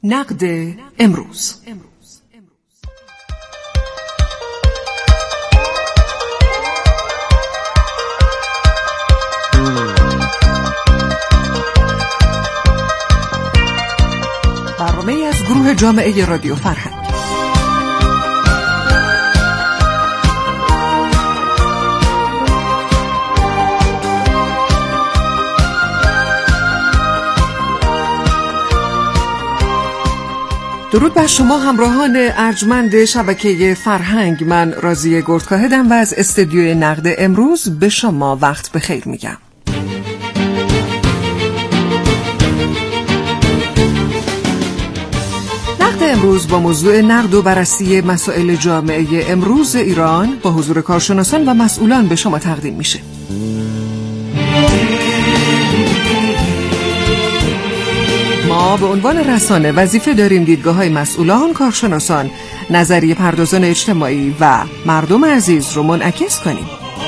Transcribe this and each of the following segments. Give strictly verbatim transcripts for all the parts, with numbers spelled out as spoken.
نقد امروز. برنامه از گروه جامعه رادیو فرهنگ. درود بر شما همراهان ارجمند شبکه فرهنگ. من راضیه گردکاهدم و از استودیوی نقد امروز به شما وقت بخیر میگم. نقد امروز با موضوع نقد و بررسی مسائل جامعه امروز ایران با حضور کارشناسان و مسئولان به شما تقدیم میشه. ما به عنوان رسانه وظیفه داریم دیدگاه‌های مسئولان، کارشناسان، نظریه پردازان اجتماعی و مردم عزیز رو منعکس کنیم.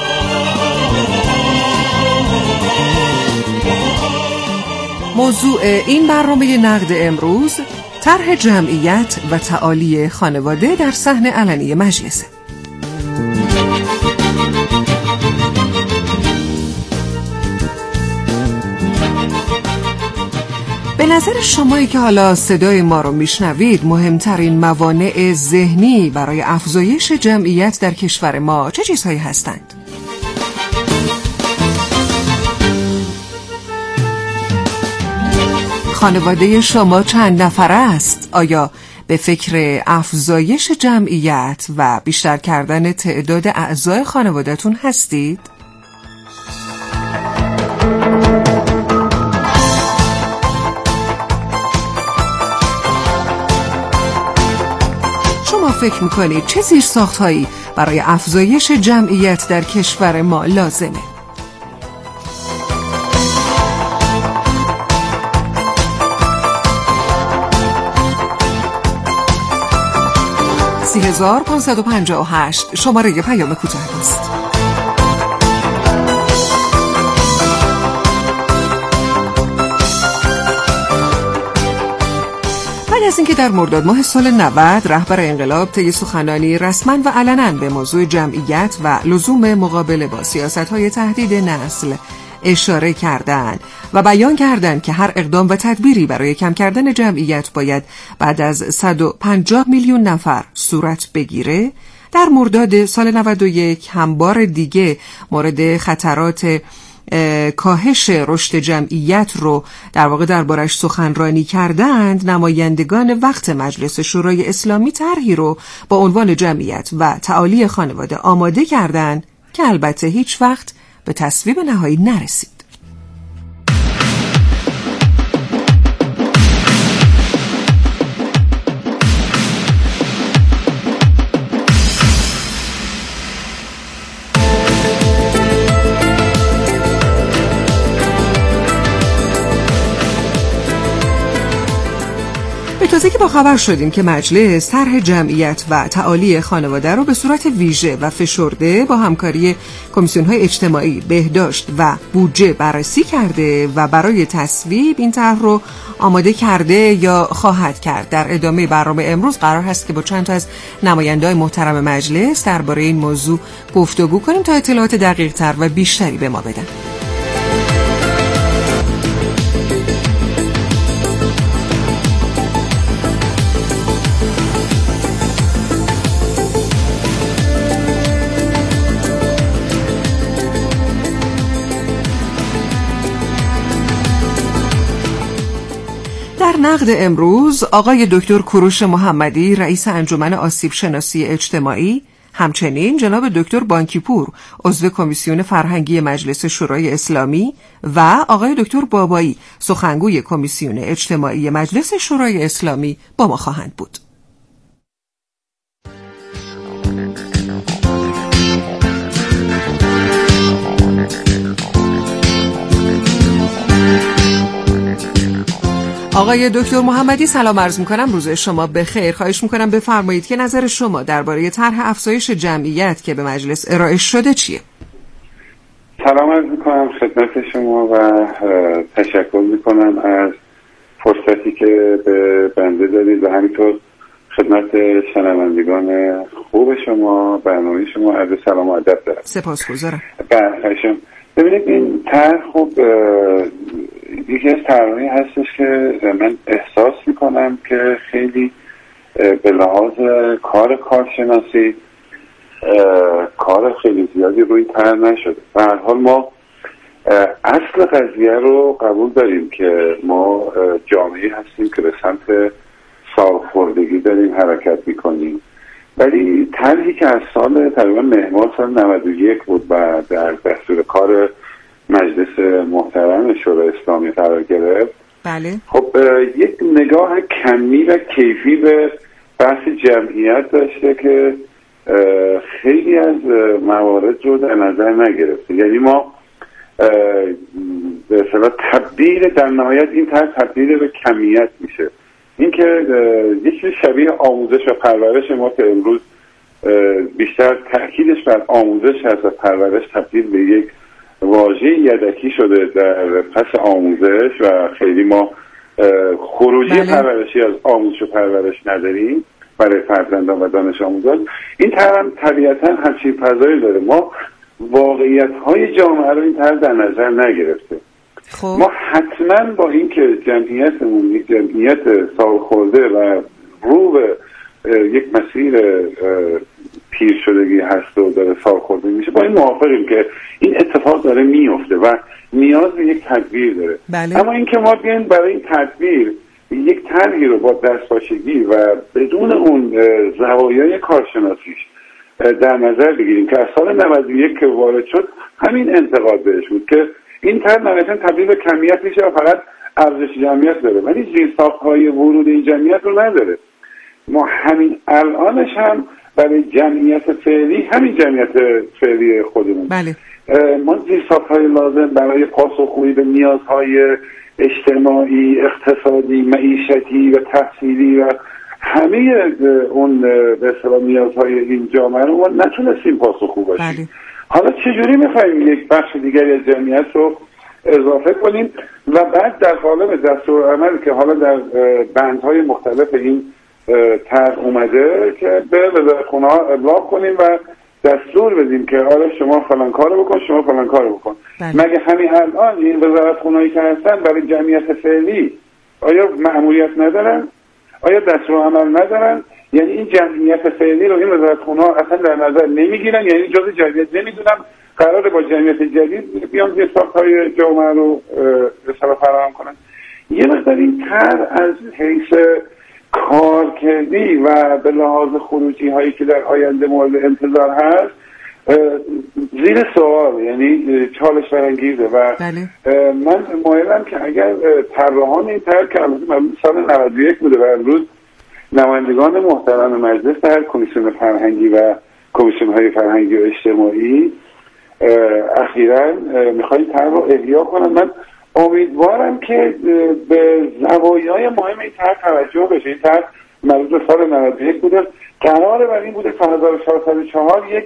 موضوع این برنامه نقد امروز طرح جمعیت و تعالی خانواده در صحن علنی مجلس. به نظر شمایی که حالا صدای ما رو میشنوید، مهمترین موانع ذهنی برای افزایش جمعیت در کشور ما چه چیزهایی هستند؟ خانواده شما چند نفره است؟ آیا به فکر افزایش جمعیت و بیشتر کردن تعداد اعضای خانواده‌تون هستید؟ شما فکر میکنید چه زیرساخت‌هایی برای افزایش جمعیت در کشور ما لازمه؟ سی هزار پانصد و پنجاه و هشت شماره پیام کوتاه است. بعد از اینکه در مرداد ماه سال نود رهبر انقلاب طی سخنرانی رسما و علنا به موضوع جمعیت و لزوم مقابله با سیاست‌های تهدید نسل اشاره کردند و بیان کردند که هر اقدام و تدبیری برای کم کردن جمعیت باید بعد از صد و پنجاه میلیون نفر صورت بگیره، در مرداد سال نود و یک هم بار دیگه مورد خطرات کاهش رشد جمعیت رو در واقع دربارش سخنرانی کردند. نمایندگان وقت مجلس شورای اسلامی طرحی رو با عنوان جمعیت و تعالی خانواده آماده کردند که البته هیچ وقت به تصویب نهایی نرسید. به تازه که با خبر شدیم که مجلس طرح جمعیت و تعالی خانواده رو به صورت ویژه و فشرده با همکاری کمیسیون‌های اجتماعی، بهداشت و بودجه بررسی کرده و برای تصویب این طرح رو آماده کرده یا خواهد کرد. در ادامه برنامه امروز قرار هست که با چند تا از نماینده‌های محترم مجلس درباره این موضوع گفتگو کنیم تا اطلاعات دقیق‌تر و بیشتری به ما بدن. در نقد امروز آقای دکتر کوروش محمدی رئیس انجمن آسیب شناسی اجتماعی، همچنین جناب دکتر بانکیپور عضو کمیسیون فرهنگی مجلس شورای اسلامی و آقای دکتر بابایی سخنگوی کمیسیون اجتماعی مجلس شورای اسلامی با ما خواهند بود. آقای دکتر محمدی سلام عرض میکنم، روز شما بخیر. خواهش میکنم بفرمایید که نظر شما درباره طرح افزایش جمعیت که به مجلس ارائه شده چیه؟ سلام عرض میکنم خدمت شما و تشکر میکنم از فرصتی که به بنده بذارید و همینطور خدمت شنوندگان خوب شما برنامه شما عرض سلام و ادب دارم. سپاسگزارم. بله ببینید این طرح خب یکی از طرحی هستش که من احساس میکنم که خیلی به لحاظ کار کارشناسی کار خیلی زیادی روی طرح نشده. به هر حال ما اصل قضیه رو قبول داریم که ما جامعه هستیم که به سمت سالخوردگی داریم حرکت میکنیم، ولی طرحی که از سال تقریبا مهر سال نود و یک بود و در دستور کار مجلس محترم شورای اسلامی قرار گرفت، بله خب یک نگاه کمی و کیفی به بحث جمعیت داشته که خیلی از موارد رو در نظر نگرفته. یعنی ما به اصطلاح تبدیل در نهایت این طرح تبدیل به کمیت میشه. این که یک چیز شبیه آموزش و پرورش ما که امروز بیشتر تأکیدش بر آموزش هست و پرورش تبدیل به یک واژه یدکی شده در پس آموزش و خیلی ما خروجی بله. پرورشی از آموزش و پرورش نداریم برای فرزندان و دانش آموزان. این طرح طبیعتا همچین فضایی داره. ما واقعیت های جامعه رو این طرح در نظر نگرفته. خب. ما حتما با اینکه جمعیتمون یک جمعیت سالخورده و رو به یک مسیر پیر شدگی هست و داره سالخورده میشه، با این موافقیم که این اتفاق داره میفته و نیاز به یک تدبیر داره. بله. اما اینکه ما بیایم برای این تدبیر یک طرحی رو با دستپاچگی و بدون اون زوایای کارشناسیش در نظر بگیریم که از سال نود و یک که وارد شد همین انتقاد بهش بود که این طرح نهایتاً تبدیل به کمیت میشه و فقط ارزش جمعیت داره ولی زیرساخت‌های ورود این جمعیت رو نداره. ما همین الانش هم برای جمعیت فعلی همین جمعیت فعلی خودمون بله. ما زیرساخت‌های لازم برای پاسخگویی به نیازهای اجتماعی، اقتصادی، معیشتی و تحصیلی و همه اون به اصطلاح نیازهای این جامعه رو ما نتونستیم پاسخگو باشیم. بله. حالا چجوری می‌خوایم یک بخش دیگری از جمعیت رو اضافه کنیم و بعد در قالب دستورالعمل که حالا در بندهای مختلف این طرح اومده که به وزارتخونه‌ها ابلاغ کنیم و دستور بدیم که آره شما فلان کارو بکن، شما فلان کارو بکن. بله. مگه همین الان این وزارتخونه‌ای که هستن برای جمعیت فعلی آیا مأموریت ندارن؟ آیا دستورالعمل ندارن؟ یعنی این جمعیت فعلی رو این وزارتخونه‌ها اصلا در نظر نمیگیرن، یعنی جزء جمعیت نمیدونن، قراره با جمعیت جدید بیان زیرساخت‌های جامعه رو اصلا فراهم کنن. یه مقدار این طرح از حیث کارکردی و به لحاظ خروجی هایی که در آینده مورد انتظار هست زیر سوال، یعنی چالش برانگیزه و بله. من مایلم که اگر طراحان این طرح که البته سال نود و یک بوده و امروز نمایندگان محترم مجلس در کمیسیون فرهنگی و کمیسیون های فرهنگی و اجتماعی اخیراً میخواین طرح رو احیا کنن، من امیدوارم که به زوایای مهم این طرح توجه بشه. این طرح مربوط به سال نود و یک بوده، قراره بر این بوده تا هزار و چهارصد و چهار یک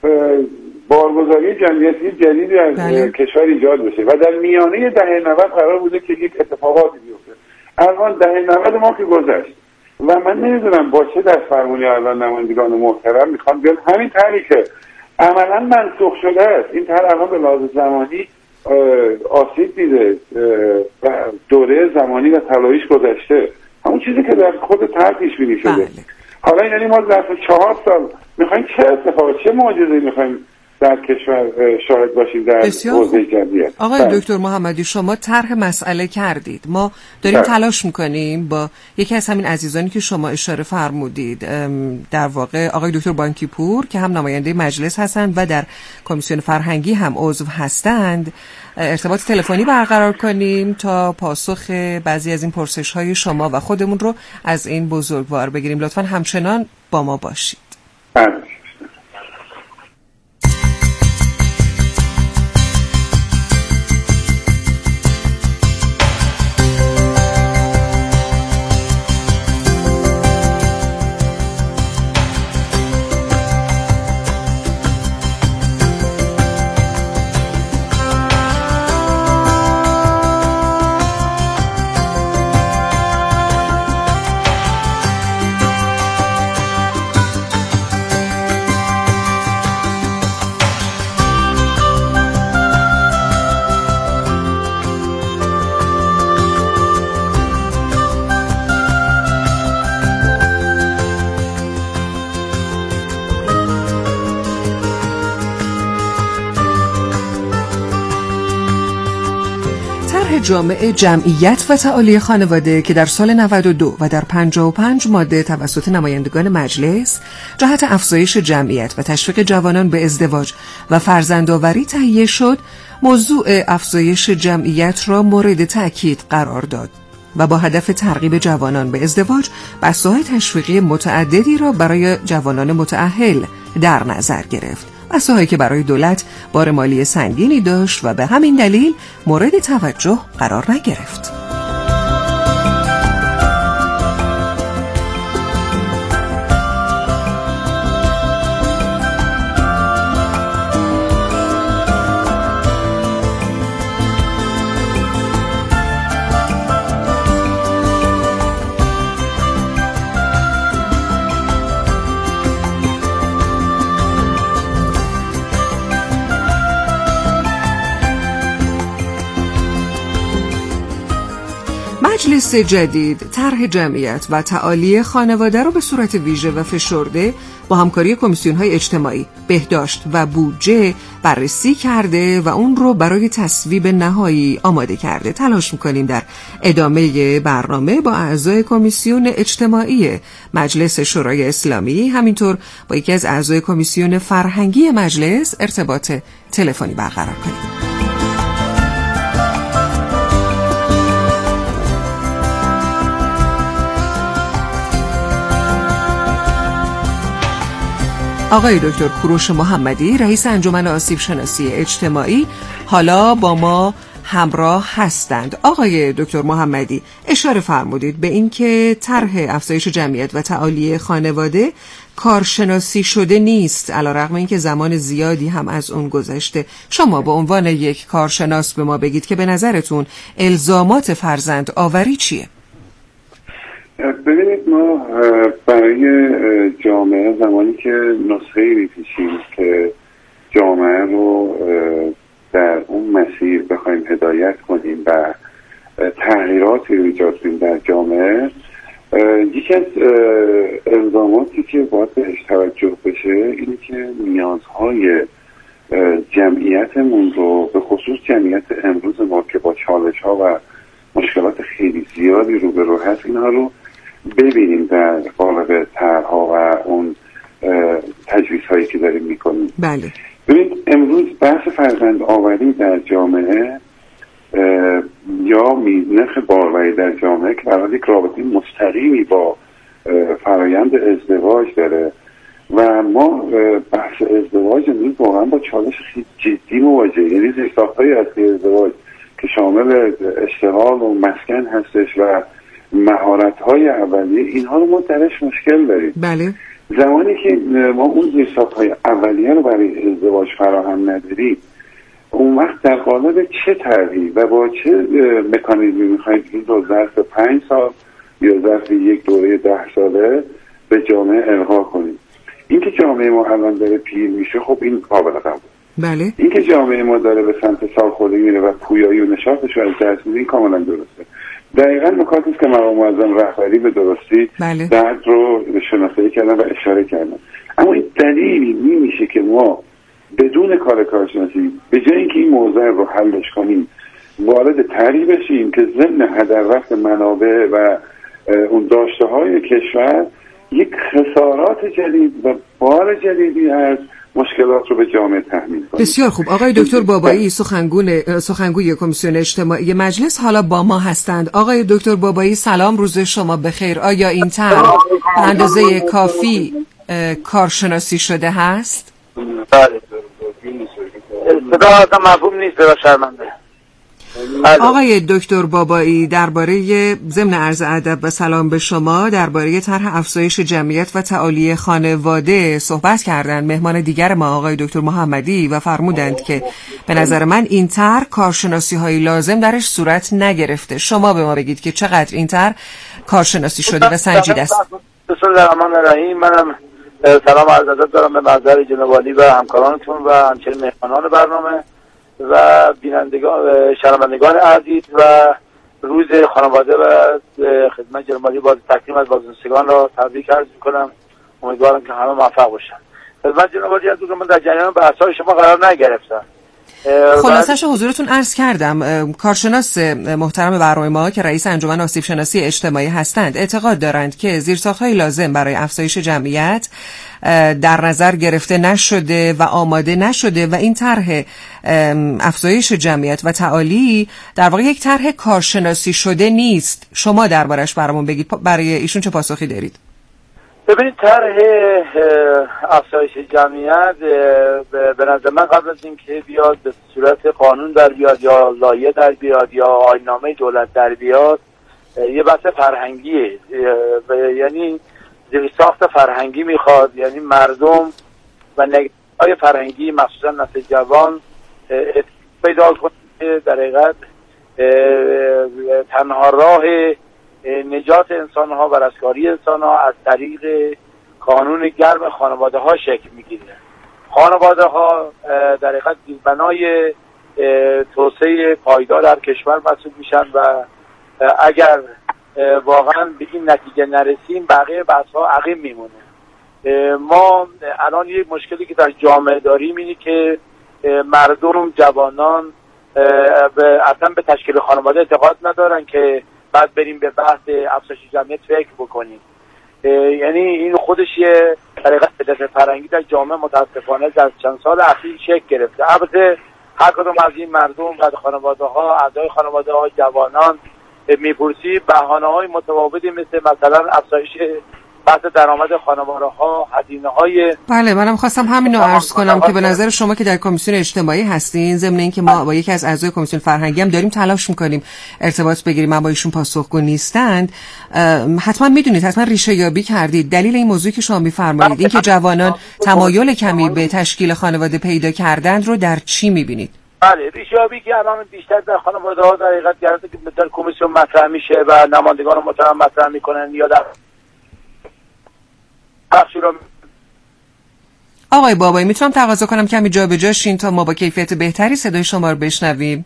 بارگذاری جمعیتی جدیدی از بله. کشور ایجاد بشه و در میانه دهه نود قرار بوده که یک اتفاقاتی بیفته. الان دهه نود ما که گذشت و من نمیدونم با چه دست فرمونی الان نمایندگان محترم میخوان بیان همین طرحی که عملا منسوخ شده است، این طرح الان به لحاظ زمانی آسیب دیده و دوره زمانی و طلاییش گذشته، همون چیزی که در خود طرح پیش بینی شده. بله. حالا یعنی ما ظرف چهار سال میخوایم چه اتفاقی چه معجزه‌ای میخوایم در کشور شاهد باشیم در حوزه جمعیت. آقای بله. دکتر محمدی شما طرح مسئله کردید، ما داریم بله. تلاش میکنیم با یکی از همین عزیزانی که شما اشاره فرمودید، در واقع آقای دکتر بانکی پور که هم نماینده مجلس هستند و در کمیسیون فرهنگی هم عضو هستند، ارتباط تلفنی برقرار کنیم تا پاسخ بعضی از این پرسش‌های شما و خودمون رو از این بزرگوار بگیریم. لطفاً همچنان با ما باشید. بله. جامع جمعیت و تعالی خانواده که در سال نود و دو و در پنجاه و پنج ماده توسط نمایندگان مجلس جهت افزایش جمعیت و تشویق جوانان به ازدواج و فرزندآوری تهیه شد، موضوع افزایش جمعیت را مورد تأکید قرار داد و با هدف ترغیب جوانان به ازدواج بساط تشویقی متعددی را برای جوانان متأهل در نظر گرفت. بساطی که برای دولت بار مالی سنگینی داشت و به همین دلیل مورد توجه قرار نگرفت. مجلس جدید طرح جمعیت و تعالی خانواده را به صورت ویژه و فشرده با همکاری کمیسیون‌های اجتماعی، بهداشت و بودجه بررسی کرده و اون رو برای تصویب نهایی آماده کرده. تلاش می‌کنیم در ادامه برنامه با اعضای کمیسیون اجتماعی مجلس شورای اسلامی، همینطور با یکی از اعضای کمیسیون فرهنگی مجلس ارتباط تلفنی برقرار کنیم. آقای دکتر کوروش محمدی، رئیس انجمن آسیب شناسی اجتماعی، حالا با ما همراه هستند. آقای دکتر محمدی، اشاره فرمودید به اینکه طرح افزایش جمعیت و تعالی خانواده کارشناسی شده نیست، علیرغم اینکه زمان زیادی هم از اون گذشته. شما به عنوان یک کارشناس به ما بگید که به نظرتون الزامات فرزند آوری چیه؟ ببینید، ما برای جامعه زمانی که نسخه‌ای می‌پیچیم که جامعه رو در اون مسیر بخوایم هدایت کنیم و تغییراتی رو ایجاد کنیم در جامعه، یکی از الزاماتی که باید بهش توجه بشه اینه که نیازهای جمعیتمون رو، به خصوص جمعیت امروز ما که با چالش‌ها و مشکلات خیلی زیادی روبرو هست، اینها رو ببینیم در قالب طرح‌ها و اون تجویزهایی که داریم میکنیم. بله. ببینید، امروز بحث فرزند آوری در جامعه یا نرخ باروری در جامعه که برای یک رابطه مستقیمی با فرایند ازدواج داره و ما بحث ازدواج امروز واقعا با چالش خیلی جدی مواجهه. یعنی زیرساخت‌های اصلی ازدواج که شامل اشتغال و مسکن هستش و مهارت‌های اولیه، اینها رو ما درش مشکل داریم. بله. زمانی که ما اون زیرساخت‌های اولیه رو برای ازدواج فراهم نداریم، اون وقت در قالب چه طرحی و با چه مکانیزمی می‌خوایم این رو ظرف پنج سال یا ظرف یک دوره ده ساله به جامعه القا کنیم؟ اینکه جامعه ما الان داره پیر میشه، خب این قابل قبول. بله. اینکه جامعه ما داره به سمت سالخوردگی میره و پویایی و نشاطش رو از دست میده، این کاملا درسته. دقیقاً نکاتی است که مقام معظم رهبری به درستی بله. درد رو شناسایی کردن و اشاره کردن. اما این دلیلی نمیشه که ما بدون کار کارشناسی به جای اینکه این موضوع رو حلش کنیم وارد طرحی بشیم که ضمن هدر رفت منابع و اون داشته های کشور یک خسارات جدید و بار جدیدی از مشکلات رو به جامعه تحمیل کنیم. بسیار خوب. آقای دکتر بابایی، سخنگوی سخنگوی کمیسیون اجتماعی مجلس، حالا با ما هستند. آقای دکتر بابایی، سلام، روز شما بخیر. آیا این طرح به اندازه کافی کارشناسی شده هست؟ بله. صدا اصلا مفهوم نیست، صدا شرمنده. آقای دکتر بابایی، درباره ضمن عرض ادب و سلام به شما، درباره طرح افزایش جمعیت و تعالی خانواده صحبت کردند مهمان دیگر ما آقای دکتر محمدی و فرمودند که به نظر من این طرح کارشناسی های لازم درش صورت نگرفته. شما به ما بگید که چقدر این طرح کارشناسی شده و سنجیده است. بسم الله الرحمن الرحیم. منم سلام عرض ادب دارم به محضر جناب عالی و همکارانتون و همچنین مهمانان برنامه و بینندگان شنوندگان عزیز و روز خانواده و خدمت جناب عالی باز تقدیم از بازنشستگان را تبریک عرض می‌کنم. امیدوارم که همه موفق باشن. خدمت جناب عالی از من در جریان بحث‌های شما قرار نگرفتم. خلاصش حضورتون عرض کردم. کارشناس محترم برنامه ما که رئیس انجمن آسیب شناسی اجتماعی هستند اعتقاد دارند که زیرساخت‌های لازم برای افزایش جمعیت در نظر گرفته نشده و آماده نشده و این طرح افزایش جمعیت و تعالی در واقع یک طرح کارشناسی شده نیست. شما دربارش برامون بگید، برای ایشون چه پاسخی دارید؟ ببینید، طرح افزایش جمعیت به نظر من قبل از اینکه بیاد به صورت قانون در بیاد یا لایحه در بیاد یا آیین‌نامه دولت در بیاد، یه بحث فرهنگیه، یعنی زیرساخت فرهنگی میخواد، یعنی مردم و نگاه‌های فرهنگی مخصوصا نسل جوان پیدا کنه که در حقیقت تنها راه نجات انسان ها و رستگاری انسان ها از طریق قانون گرم خانواده ها شکل میگیره. خانواده ها در حقیقت بنای توسعه پایدار در کشور محسوب میشن و اگر واقعا به این نتیجه نرسیم بقیه بحث ها عقیم میمونه. ما الان یک مشکلی که در جامعه داریم اینه که مردم جوانان اصلا به تشکیل خانواده اعتقاد ندارن که بعد بریم به بحث افزایش جمعیت فکر بکنیم. یعنی این خودش یه طریقه بدت فرهنگی در جامعه متاسفانه در چند سال اخیر شکل گرفته. البته هر کدوم از این مردم و خانواده ها، اعضای خانواده ها، جوانان میپرسی بهانه های متفاوتی مثل مثلا افزایش بحث درآمد خانواده ها، هزینه های. بله، منم خواستم همین رو عرض کنم که به نظر شما که در کمیسیون اجتماعی هستین، ضمن اینکه ما با یکی از اعضای کمیسیون فرهنگی هم داریم تلاش میکنیم ارتباط بگیریم، ما با ایشون پاسخگو نیستند، حتما میدونید، حتما ریشه یابی کردید دلیل این موضوعی که شما میفرمایید، این که جوانان تمایل کمی به تشکیل خانواده پیدا کردند رو در چی میبینید؟ بله، ریشه یابی که الان بیشتر در خانواده ها در حقیقت گرفته که در کمیسیون مطرح میشه و نمایندگان محترم مطرح میکنن یا در آقای بابایی، میتونم تقاضا کنم کمی جا به جا شین تا ما با کیفیت بهتری صدای شما رو بشنویم؟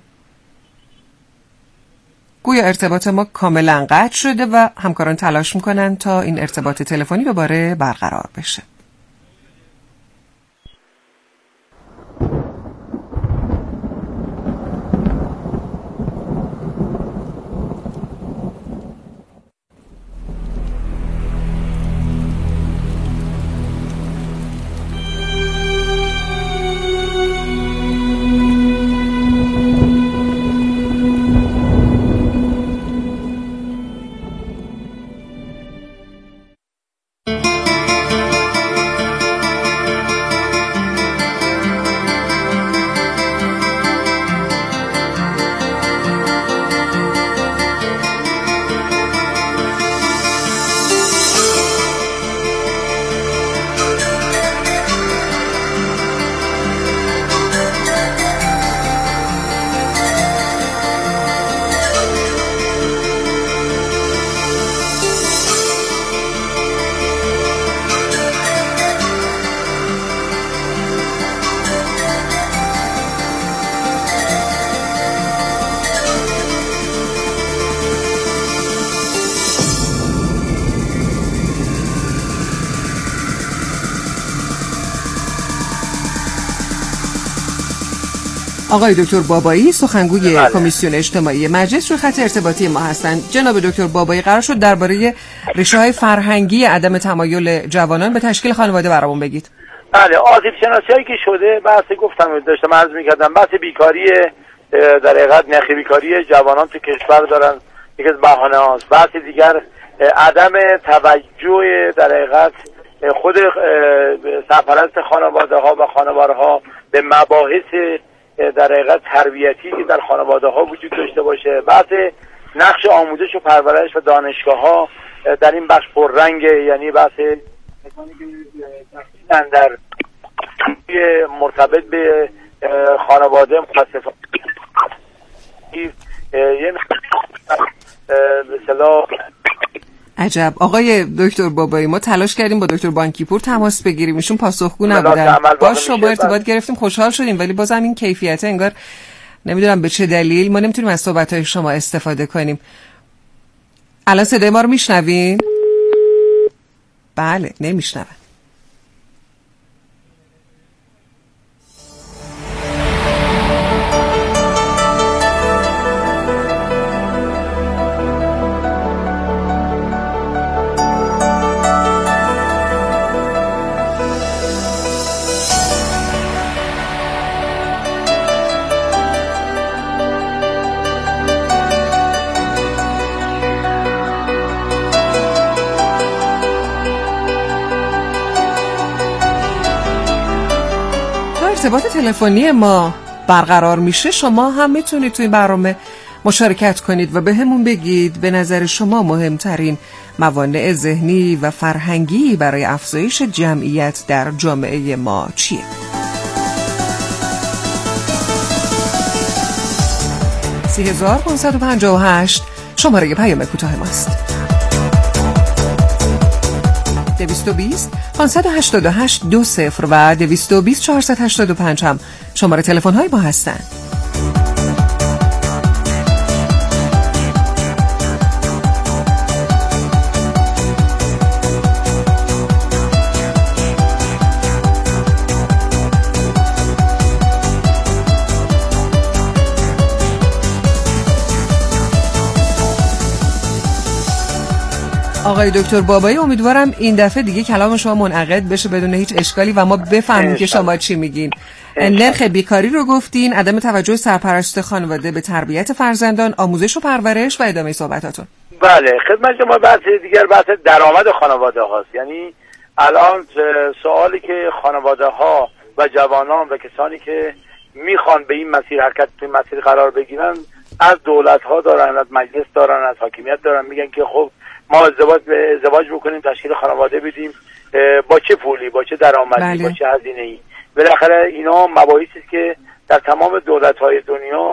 گویا ارتباط ما کاملا قطع شده و همکاران تلاش میکنن تا این ارتباط تلفنی دوباره برقرار بشه. آقای دکتر بابایی، سخنگوی کمیسیون اجتماعی مجلس، روی خط ارتباطی ما هستند. جناب دکتر بابایی، قرار شد درباره ریشه‌های فرهنگی عدم تمایل جوانان به تشکیل خانواده برامون بگید. بله، آسیب شناسی‌هایی که شده، بحث گفتم داشتم عرض می‌کردم، بحث بیکاری در حقیقت نخی بیکاری جوانان تو کشور دارن، یکی از بهانه‌هاست. بحث دیگر عدم توجه در حقیقت خود سرپرست خانواده‌ها و خانوارها به مباحث در حقیقت تربیتی که در خانواده ها وجود داشته باشه. بحث نقش آموزش و پرورش و دانشگاه ها در این بخش پررنگه، یعنی بحث در مرتبط به خانواده متاسفانه یه مثلا عجب. آقای دکتر بابایی، ما تلاش کردیم با دکتر بانکیپور تماس بگیریم، ایشون پاسخگو نبودن. باش با ارتباط گرفتیم، خوشحال شدیم، ولی بازم این کیفیت انگار نمیدونم به چه دلیل ما نمیتونیم از صحبت‌های شما استفاده کنیم. الان صدای ما رو میشنوین؟ بله، نمیشنون. ارتباط تلفنی ما برقرار میشه، شما هم میتونید توی برنامه مشارکت کنید و به همون بگید به نظر شما مهمترین موانع ذهنی و فرهنگی برای افزایش جمعیت در جامعه ما چیه؟ سه هزار و پانصد و پنجاه و هشت شماره پیام کوتاه ماست. دویست و بیست پانصد و هشتاد و هشت دو صفر و دویست و بیست چهارصد و هشتاد و پنج هم شماره تلفن های ما هستند. آقای دکتر بابایی، امیدوارم این دفعه دیگه کلام شما منعقد بشه بدون هیچ اشکالی و ما بفهمیم که شما چی میگین. نرخ بیکاری رو گفتین، عدم توجه سرپرست خانواده به تربیت فرزندان، آموزش و پرورش و ادامه صحبتاتون. بله، خدمت شما بحث دیگر بحث درآمد خانواده هاست. یعنی الان سوالی که خانواده ها و جوانان و کسانی که میخوان به این مسیر حرکت توی مسیر قرار بگیرن از دولت ها دارن، از مجلس دارن، از حاکمیت دارن، میگن که خب ما ازدواج به ازدواج بکنیم، تشکیل خانواده بدیم، با چه پولی، با چه درآمدی، بله. با چه هزینه‌ای. بالاخره اینا مباحثی است که در تمام دولت‌های دنیا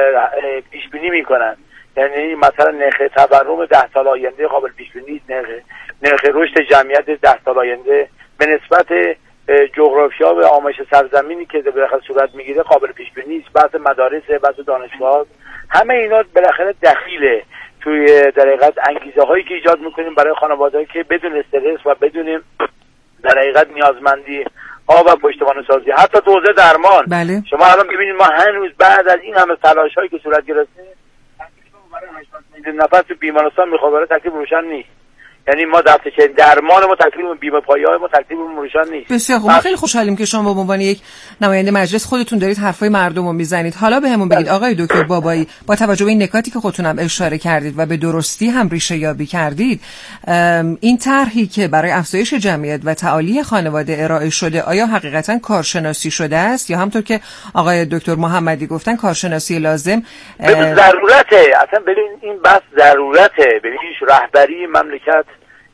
پیش بینی میکنن. یعنی مثلا نرخ تورم ده سال آینده قابل پیش بینی است، نرخ نرخ رشد جمعیت ده سال آینده به نسبت جغرافیا و آمایش سرزمینی که بالاخره صورت میگیره قابل پیش بینی است. بعض مدارس، بعض دانشگاه، همه اینا بالاخره دخیله توی در حقیقت انگیزه هایی که ایجاد میکنیم برای خانواده‌ای که بدون استرس و بدون در حقیقت نیازمندی آب و پشتوانه سازی، حتی تو حوزه درمان. بله. شما الان ببینید ما هنوز بعد از این همه تلاش هایی که صورت گرفته برای هشتاد میلیون نفر تو بیمارستان میخوابه، تکلیف روشن نیست. یعنی ما دفترچه درمان ما تکلیف بیمه پایه‌های ما تکلیف روشن نیست. بسیار خوب، ما خیلی خوشحالیم که شما به عنوان یک نماینده مجلس خودتون دارید حرفای مردم رو میزنید. حالا بهمون بگید آقای دکتر بابایی، با توجه به این نکاتی که خودتون هم اشاره کردید و به درستی هم ریشه یابی کردید، این طرحی که برای افزایش جمعیت و تعالی خانواده ارائه شده آیا حقیقتا کارشناسی شده است یا همونطور که آقای دکتر محمدی گفتن کارشناسی لازم به ضرورته؟ اصلا ببین این بحث ضرورته. ببین رهبری مملکت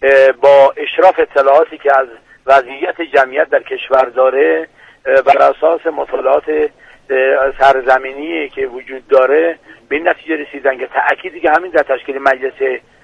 با اشراف اطلاعاتی که از وضعیت جمعیت در کشور داره بر اساس مطالعات سرزمینی که وجود داره به این نتیجه رسیدن که تأکیدی که همین در تشکیل مجلس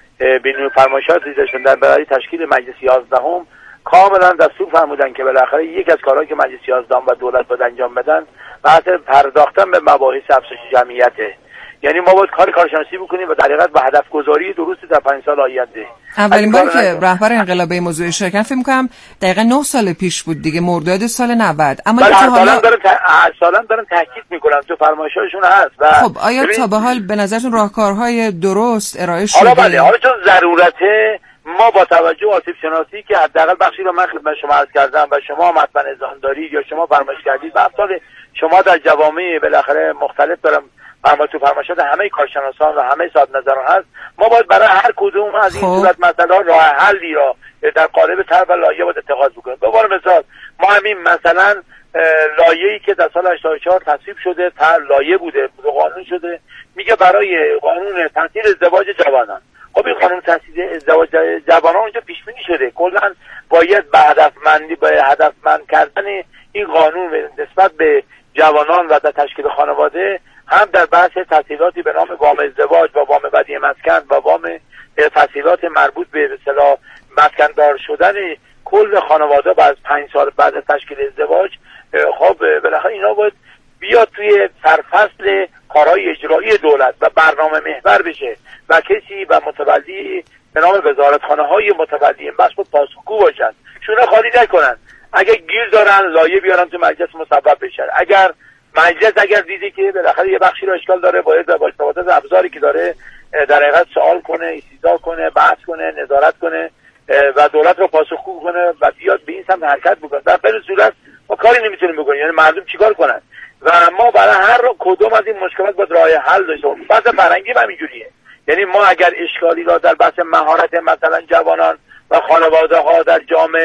بین فرمایشات ریزشون در برای تشکیل مجلس یازدهم کاملا دستور فرمودن که بالاخره یک از کارهایی که مجلس یازدهم و دولت باید انجام بدن بحث پرداختن به مباحث افزایش جمعیته. یعنی ما باید کار کارشناسی بکنیم و در حقیقت با هدف گذاری درست در پنج سال آینده. اولین باری که رهبر انقلاب این موضوع شرکت فکر می‌کنم دقیقاً نه سال پیش بود دیگه، مرداد سال نود. اما اینکه حالا دارن هر سالن دارن تاکید میکنن تو فرمایشاتشون هست. و خب آیا تا به حال به نظرتون راهکارهای درست ارائه شده؟ حالا بله، حالا چون ضرورته ما با توجه آسیب شناسی که حداقل بخشی رو من خدمت شما عرض کردم و شما هم حتما اذعان دارید یا شما فرمایش کردید و امثال شما در جوامع بالاخره مختلف دارم اما تو فرمایشات همه کارشناسان و همه صاحب نظران هست، ما باید برای هر کدوم از این صورت مثلا راه حلی را در قالب طرح و لایحه باید اتخاذ بکنیم. به عنوان مثال ما همین مثلا لایحه‌ای که در سال هشتاد و چهار تصویب شده، طرح لایحه بوده، قانون شده، میگه برای قانون تحصیل ازدواج جوانان. خب این قانون تحصیل ازدواج جوانان اونجا پیش بینی شده، کلا باید به هدفمندی به هدفمند کردن این قانون نسبت به جوانان و در تشکیل خانواده هم در بحث تحصیلاتی به نام وام ازدواج و وام بدیه مسکن و وام تحصیلات مربوط به اصطلاح مسکندار شدن کل خانواده بعد از پنج سال بعد از تشکیل ازدواج، خب بالاخره اینا باید بیاد توی سرفصل کارهای اجرایی دولت و برنامه محور بشه و کسی و متولی به نام وزارتخانه‌های متولی این بخش بود پاسخگو باشن، شونه خالی نکنن. اگر گیر دارن لایه بیارن تو مجلس مصوب بشن. اگر مجلس اگر دیدی که بالاخره یه بخشی رو اشکال داره باید با استفاده از ابزاری که داره در حقیقت سوال کنه، استدلال کنه، بحث کنه، نظارت کنه و دولت رو پاسخگو کنه و بیاد به این سمت حرکت بکنه. در غیر صورت ما کاری نمیتونیم بکنیم. یعنی مردم چیکار کنن؟ و ما برای هر کدوم از این مشکلات باید راه حل داشته باشیم. بحث فرهنگی هم اینجوریه. یعنی ما اگر اشکالی را در بحث مهارت مثلا جوانان و خانواده ها در جامعه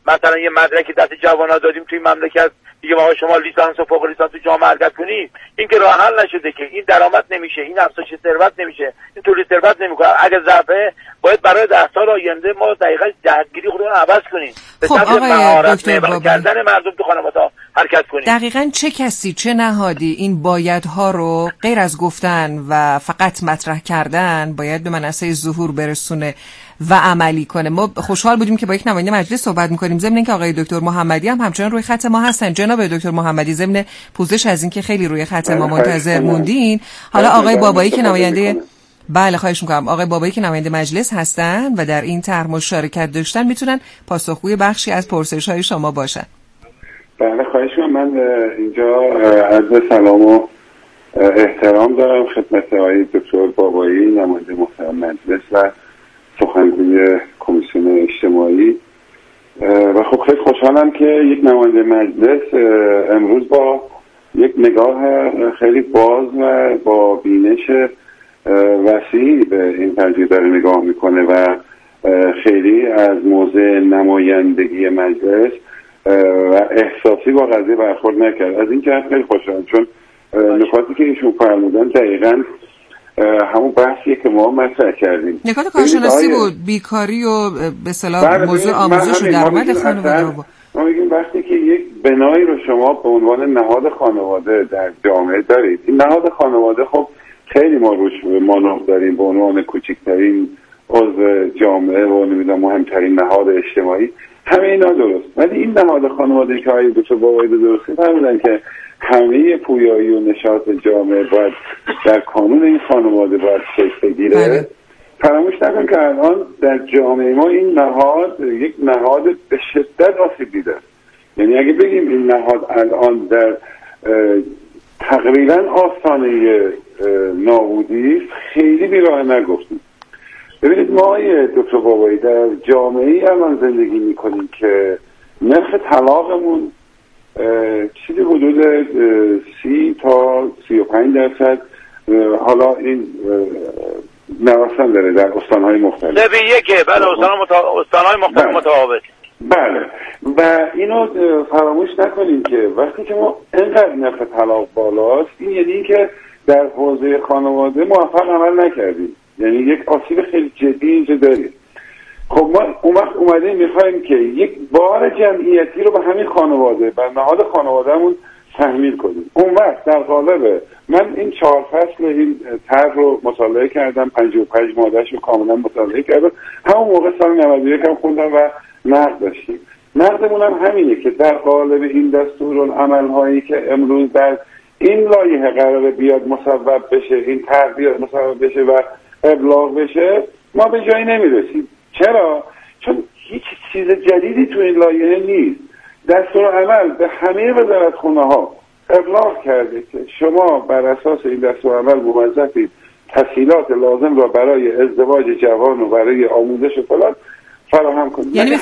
مثلا یه مدرکی دست جوانا دادیم توی مملکت دیگه ما شما لیسانس و فوق لیسانس تو جامعه حرکت کنی، این که راه حل نشده که این درآمد نمیشه، این افزایش ثروت نمیشه، این تولید ثروت نمیکنه. اگه ضعفه باید برای ده سال آینده ما دقیقاً جهتگیری خودمون عوض کنیم، به خب سمت مهارت محور کردن مردم تو خانواده حرکت کنیم. دقیقاً چه کسی چه نهادی این بایدها رو غیر از گفتن و فقط مطرح کردن باید به منصه ظهور برسونه و عملی کنه؟ ما خوشحال بودیم که با یک نماینده مجلس صحبت می‌کنیم، ضمن اینکه آقای دکتر محمدی هم همچنان روی خط ما هستن. جناب دکتر محمدی، ضمن پوزش از اینکه خیلی روی خط ما منتظر موندین، حالا آقای بابایی که نماینده بله خواهش می‌کنم آقای بابایی که نماینده مجلس هستن و در این طرح مشارکت داشتن میتونن پاسخگوی بخشی از پرسش‌های شما باشن. بله خواهش می‌کنم. من اینجا عرض سلام و احترام دارم خدمت آقای دکتر بابایی نماینده محترم مجلس و سخنگوی کمیسیون اجتماعی و خب خیلی خوشحالم که یک نماینده مجلس امروز با یک نگاه خیلی باز و با بینش وسیعی به این قضیه داره نگاه میکنه و خیلی از موضع نمایندگی مجلس و احساسی با قضیه برخورد نکرد. از این جهت خیلی خوشحالم چون نکاتی که ایشون فرمودن دقیقاً همون بحثیه که ما مطرح کردیم. نکات کارشناسی بود، بیکاری و به اصطلاح موضوع آموزش و درآمد خانواده. ما میگیم وقتی که یک بنایی رو شما به عنوان نهاد خانواده در جامعه دارید، این نهاد خانواده خب خیلی ما روش مانور داریم به عنوان کوچکترین عضو جامعه و نمیدونم مهمترین نهاد اجتماعی، همه اینا درست، ولی این نهاد خانواده که آقای دکتر بابایی درستی فرمودن که همه پویایی و نشاط جامعه باید در کانون این خانواده باید شکل بگیره. فراموش نکن که الان در جامعه ما این نهاد یک نهاد به شدت آسیب دیده. یعنی اگه بگیم این نهاد الان در تقریبا آستانه نابودی خیلی بیراه نگفتیم. ببینید ما آقای دکتر بابایی در جامعه الان زندگی میکنیم که نرخ طلاقمون چیزی حدود سی تا سی و پنج درصد حالا این نوسان داره در استانهای مختلف. سه به یکه بله استانهای متا... استانهای مختلف بله. متفاوت. بله و اینو فراموش نکنیم که وقتی که ما اینقدر نرخ طلاق بالاست این یعنی این که در حوزه خانواده موفق عمل نکردیم، یعنی یک آسیب خیلی جدی اینجا داریم. خب ما اون وقت اومدیم میخوایم که یک بار جمعیتی رو به همین خانواده بر نهاد خانوادهمون تحمیل کنیم. اون وقت در قالب من این چهار فصل این طرح رو مطالعه کردم، پنجاه و پنج ماده‌اش رو کاملا مطالعه کردم، همون موقع سال نود و یک هم خوندم و نقد داشتیم. نقدمون هم همینه که در قالب این دستورالعمل هایی که امروز در این لایحه قراره بیاد مصوب بشه، این طرح بیاد مصوب بشه و ابلاغ بشه، ما به جایی نمیرسیم. چرا؟ چون هیچ چیز جدیدی تو این لایحه نیست. دستورالعمل به همه وزارتخونه ها ابلاغ کرده که شما بر اساس این دستورالعمل موظفید تسهیلات لازم را برای ازدواج جوان و برای آموزش و فلان فراهم کنید. یعنی